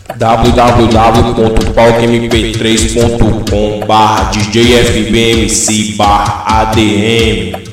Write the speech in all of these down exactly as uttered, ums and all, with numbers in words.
w w w ponto palco m p três ponto com barra D J F B M C barra A D M.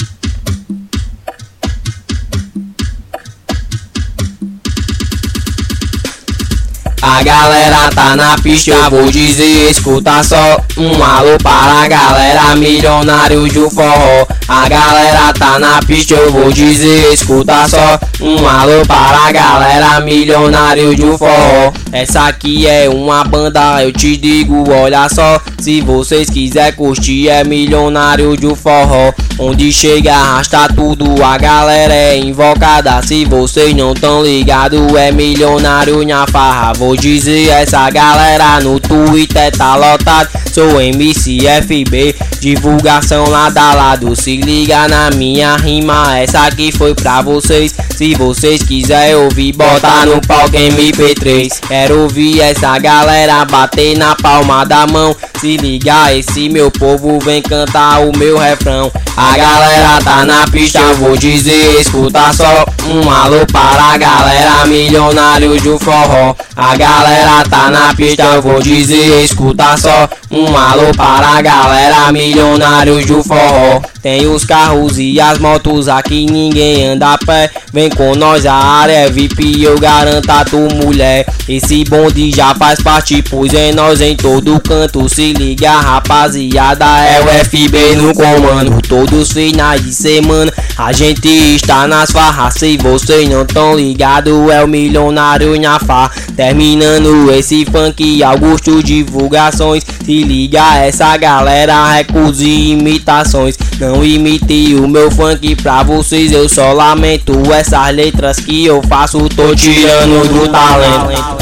A galera tá na pista, eu vou dizer, escuta só um alô para a galera milionário do forró. A galera tá na pista, eu vou dizer, escuta só um alô para a galera milionário do forró. Essa aqui é uma banda, eu te digo, olha só, se vocês quiser curtir é milionário do forró. Onde chega arrasta tudo, a galera é invocada. Se vocês não tão ligado, é milionário na farra. Vou dizer, essa galera no Twitter tá lotado. Sou M C F B, divulgação lado a lado. Se liga na minha rima, essa aqui foi pra vocês. Se vocês quiserem ouvir, bota no palco M P três. Quero ouvir essa galera bater na palma da mão. Se liga, esse meu povo vem cantar o meu refrão. A galera tá na pista, vou dizer, escuta só um alô para a galera milionário do forró. A galera tá na pista, vou dizer, escuta só um alô para a galera milionário do forró. Tem os carros e as motos, aqui ninguém anda a pé. Vem com nós, a área é V I P, eu garanto a tu mulher. Esse bonde já faz parte, pois é nós em todo canto. Se liga rapaziada, é o F B no comando. Todos finais de semana a gente está nas farras. Se vocês não tão ligado, é o milionário na farra. Terminando esse funk, Augusto divulgações. Se liga essa galera, recusa e imitações. Não imite o meu funk pra vocês, eu só lamento. Essas letras que eu faço, tô tirando do talento.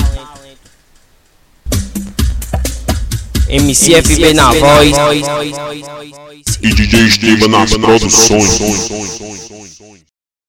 M C F B na voz e D J Estiba nas produções.